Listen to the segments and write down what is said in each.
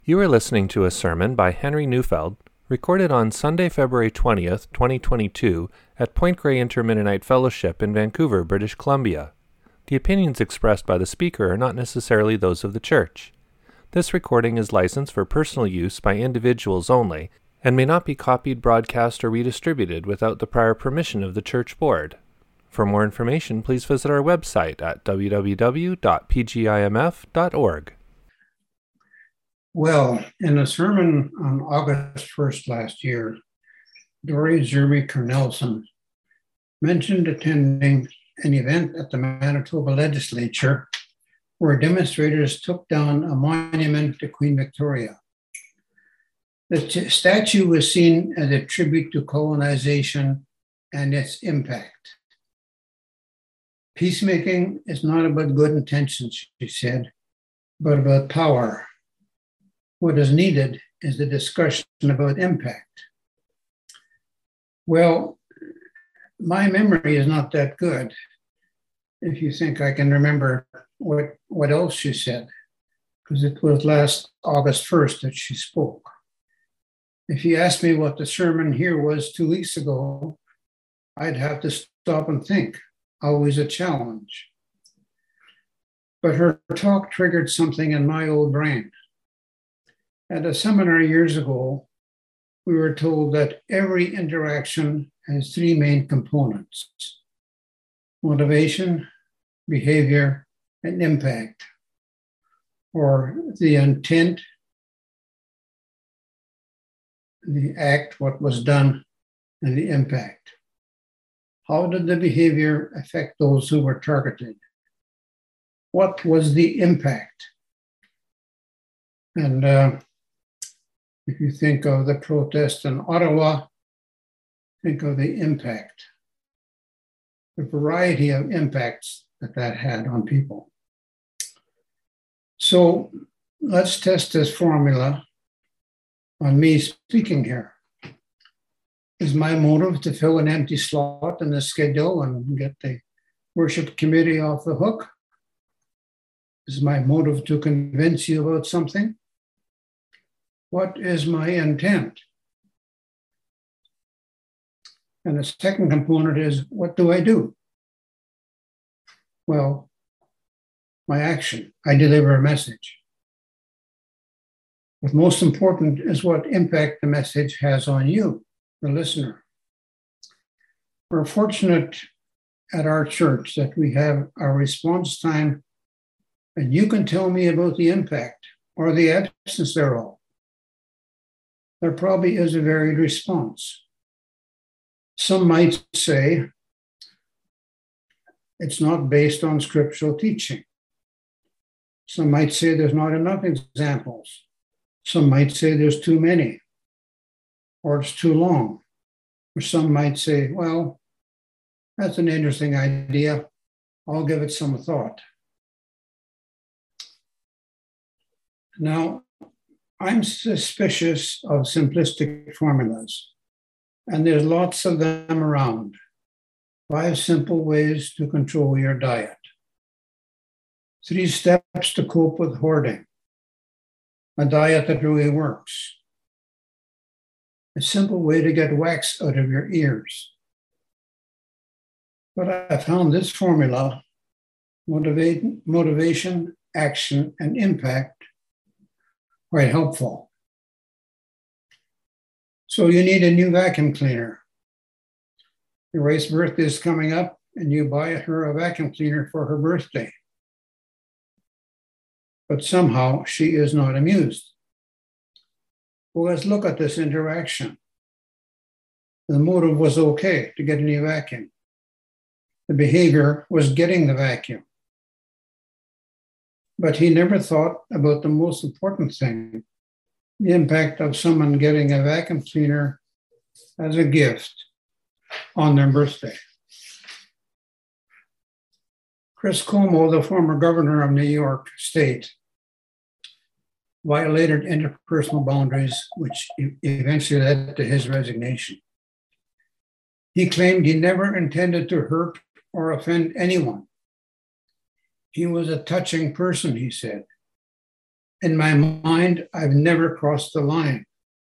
You are listening to a sermon by Henry Neufeld, recorded on Sunday, February 20th, 2022, at Point Grey Intermennonite Fellowship in Vancouver, British Columbia. The opinions expressed by the speaker are not necessarily those of the church. This recording is licensed for personal use by individuals only, and may not be copied, broadcast, or redistributed without the prior permission of the church board. For more information, please visit our website at www.pgimf.org. Well, in a sermon on August 1st last year, Dory Zerby Cornelson mentioned attending an event at the Manitoba Legislature where demonstrators took down a monument to Queen Victoria. The statue was seen as a tribute to colonization and its impact. Peacemaking is not about good intentions, she said, but about power. What is needed is the discussion about impact. Well, my memory is not that good. If you think I can remember what else she said, because it was last August 1st that she spoke. If you asked me what the sermon here was 2 weeks ago, I'd have to stop and think. Always a challenge. But her talk triggered something in my old brain. At a seminar years ago, we were told that every interaction has three main components: motivation, behavior, and impact, or the intent, the act, what was done, and the impact. How did the behavior affect those who were targeted? What was the impact? And if you think of the protest in Ottawa, think of the impact, the variety of impacts that had on people. So let's test this formula on me speaking here. Is my motive to fill an empty slot in the schedule and get the worship committee off the hook? Is my motive to convince you about something? What is my intent? And the second component is, what do I do? Well, my action. I deliver a message. But most important is what impact the message has on you, the listener. We're fortunate at our church that we have our response time, and you can tell me about the impact or the absence thereof. There probably is a varied response. Some might say it's not based on scriptural teaching. Some might say there's not enough examples. Some might say there's too many, or it's too long. Or some might say, well, that's an interesting idea. I'll give it some thought. Now, I'm suspicious of simplistic formulas, and there's lots of them around. 5 simple ways to control your diet. 3 steps to cope with hoarding. A diet that really works. A simple way to get wax out of your ears. But I found this formula, motivation, action, and impact, quite helpful. So you need a new vacuum cleaner. Your wife's birthday is coming up, and you buy her a vacuum cleaner for her birthday. But somehow she is not amused. Well, let's look at this interaction. The motive was okay, to get a new vacuum. The behavior was getting the vacuum. But he never thought about the most important thing, the impact of someone getting a vacuum cleaner as a gift on their birthday. Chris Cuomo, the former governor of New York State, violated interpersonal boundaries, which eventually led to his resignation. He claimed he never intended to hurt or offend anyone. He was a touching person, he said. in my mind, I've never crossed the line.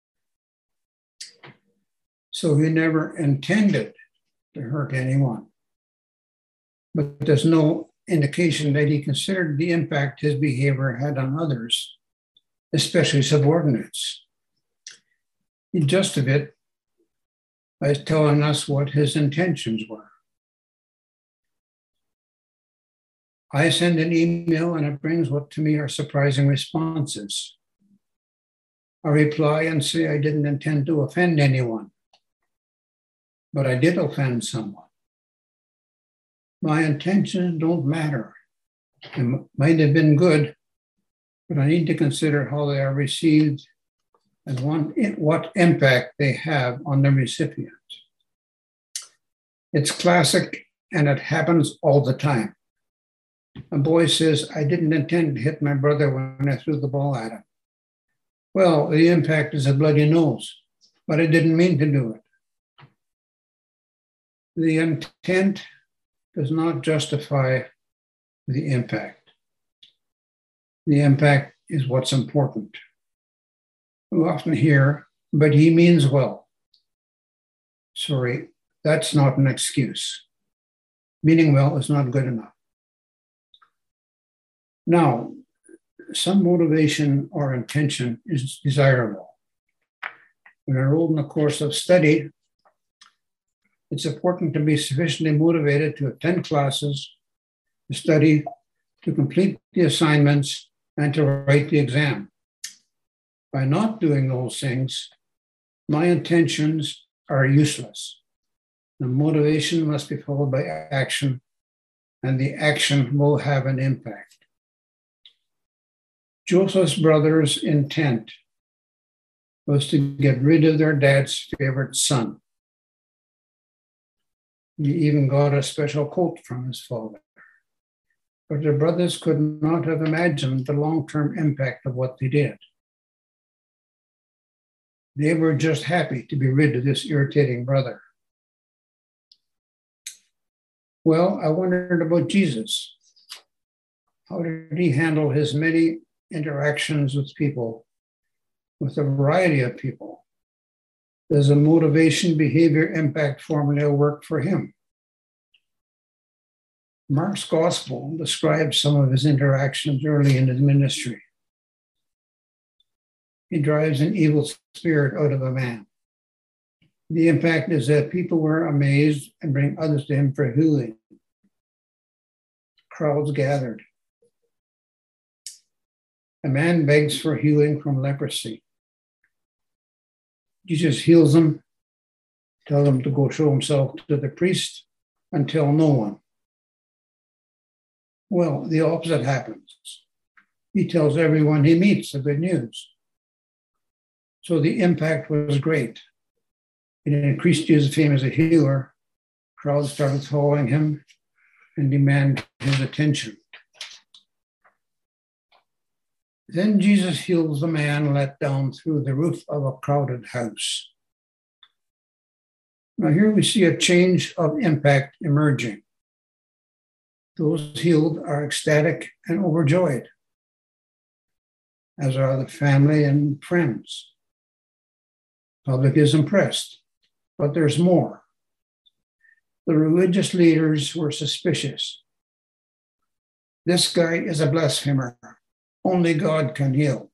So he never intended to hurt anyone. But there's no indication that he considered the impact his behavior had on others, especially subordinates. He justified it by telling us what his intentions were. I send an email and it brings what to me are surprising responses. I reply and say I didn't intend to offend anyone, but I did offend someone. My intentions don't matter. It might have been good, but I need to consider how they are received and what impact they have on the recipient. It's classic and it happens all the time. A boy says, I didn't intend to hit my brother when I threw the ball at him. Well, the impact is a bloody nose, but I didn't mean to do it. The intent does not justify the impact. The impact is what's important. We often hear, but he means well. Sorry, that's not an excuse. Meaning well is not good enough. Now, some motivation or intention is desirable. When enrolled in a course of study, it's important to be sufficiently motivated to attend classes, to study, to complete the assignments, and to write the exam. By not doing those things, my intentions are useless. The motivation must be followed by action, and the action will have an impact. Joseph's brothers' intent was to get rid of their dad's favorite son. He even got a special coat from his father. But their brothers could not have imagined the long-term impact of what they did. They were just happy to be rid of this irritating brother. Well, I wondered about Jesus. How did he handle his many interactions with people, with a variety of people? Does a motivation behavior impact formula work for him? Mark's gospel describes some of his interactions early in his ministry. He drives an evil spirit out of a man. The impact is that people were amazed and bring others to him for healing. Crowds gathered. A man begs for healing from leprosy. Jesus heals him, tells him to go show himself to the priest and tell no one. Well, the opposite happens. He tells everyone he meets the good news. So the impact was great. It increased Jesus' fame as a healer. Crowds started following him and demand his attention. Then Jesus heals the man let down through the roof of a crowded house. Now here we see a change of impact emerging. Those healed are ecstatic and overjoyed, as are the family and friends. Public is impressed, but there's more. The religious leaders were suspicious. This guy is a blasphemer. Only God can heal.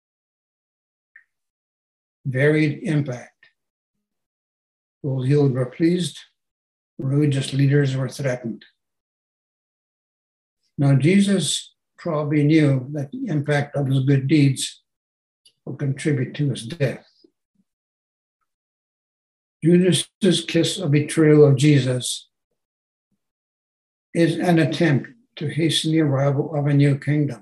Varied impact. Those healed were pleased. Religious leaders were threatened. Now, Jesus probably knew that the impact of his good deeds would contribute to his death. Judas's kiss of betrayal of Jesus is an attempt to hasten the arrival of a new kingdom.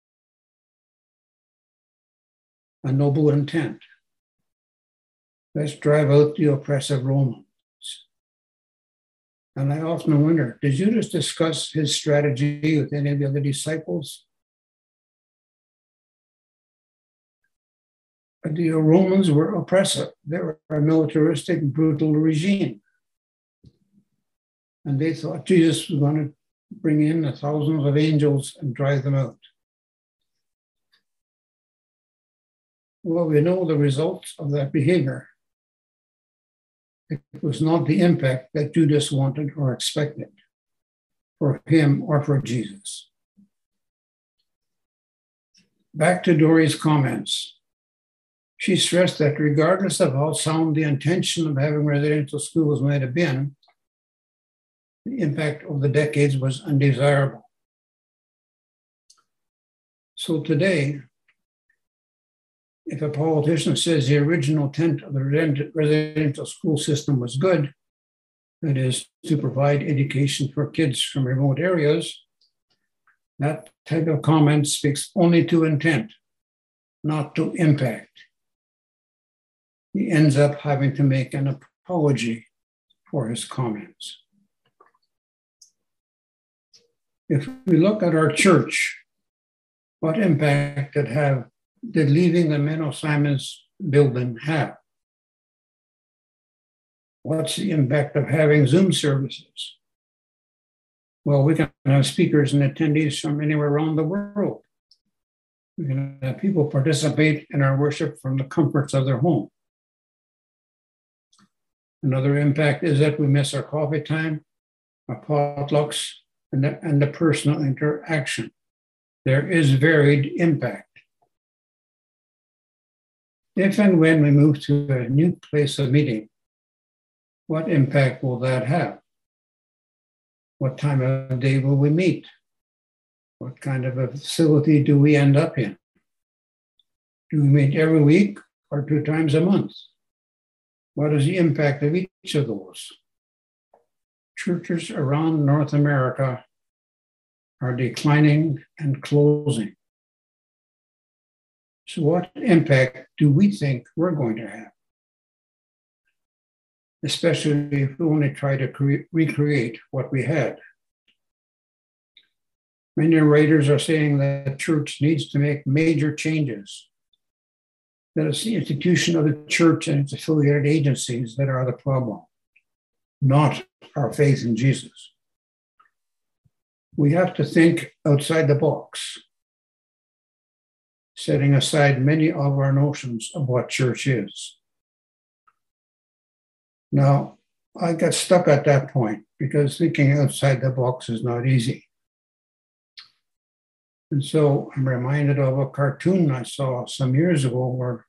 A noble intent. Let's drive out the oppressive Romans. And I often wonder, did Judas discuss his strategy with any of the other disciples? The Romans were oppressive. They were a militaristic, brutal regime. And they thought Jesus was going to bring in the thousands of angels and drive them out. Well, we know the results of that behavior. It was not the impact that Judas wanted or expected for him or for Jesus. Back to Dory's comments. She stressed that regardless of how sound the intention of having residential schools might have been, the impact of the decades was undesirable. So today, if a politician says the original intent of the residential school system was good, that is, to provide education for kids from remote areas, that type of comment speaks only to intent, not to impact. He ends up having to make an apology for his comments. If we look at our church, what impact did leaving the Menno Simons building have? What's the impact of having Zoom services? Well, we can have speakers and attendees from anywhere around the world. We can have people participate in our worship from the comforts of their home. Another impact is that we miss our coffee time, our potlucks, and the personal interaction. There is varied impact. If and when we move to a new place of meeting, what impact will that have? What time of day will we meet? What kind of a facility do we end up in? Do we meet every week or 2 times a month? What is the impact of each of those? Churches around North America are declining and closing. So what impact do we think we're going to have? Especially if we only try to recreate what we had. Many writers are saying that the church needs to make major changes, that it's the institution of the church and its affiliated agencies that are the problem, not our faith in Jesus. We have to think outside the box, setting aside many of our notions of what church is. Now, I got stuck at that point because thinking outside the box is not easy. And so I'm reminded of a cartoon I saw some years ago where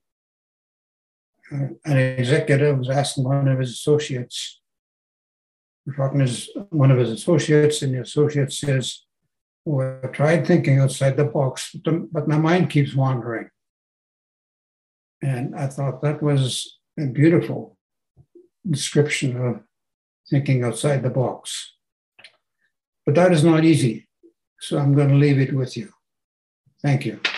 an executive was asking one of his associates, and the associate says, "Well, I tried thinking outside the box, but my mind keeps wandering." And I thought that was a beautiful description of thinking outside the box. But that is not easy. So I'm going to leave it with you. Thank you.